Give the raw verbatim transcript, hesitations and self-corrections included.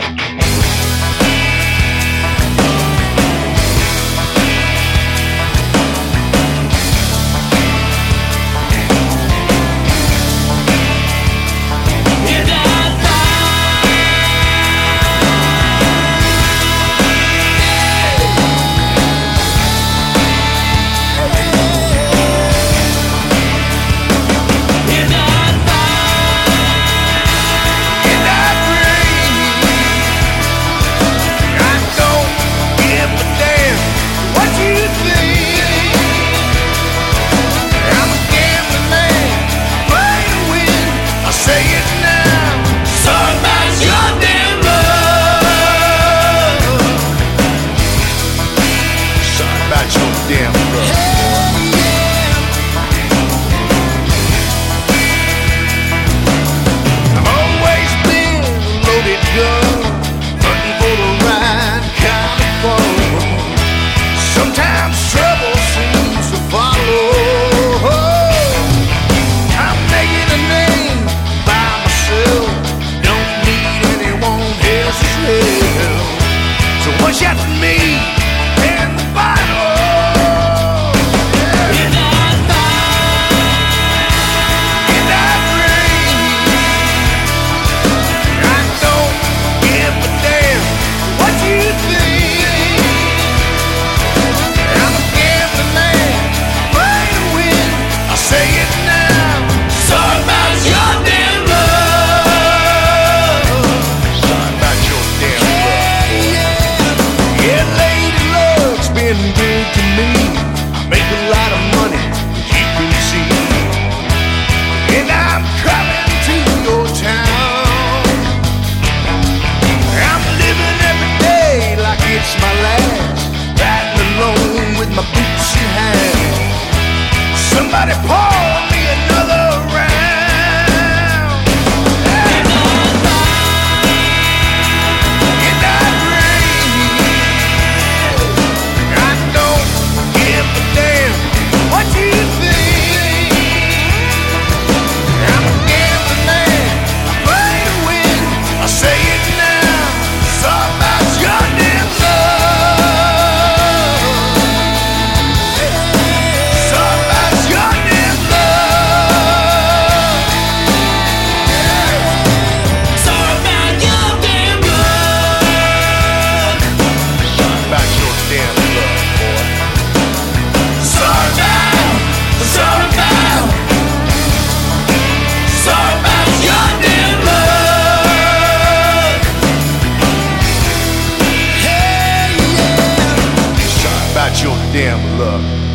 Somebody pour me another round. In that fire, in that rain, I don't give a damn what you think. I'm a gambling man, I play to win. I say it now, it's all about your damn love. Your damn love.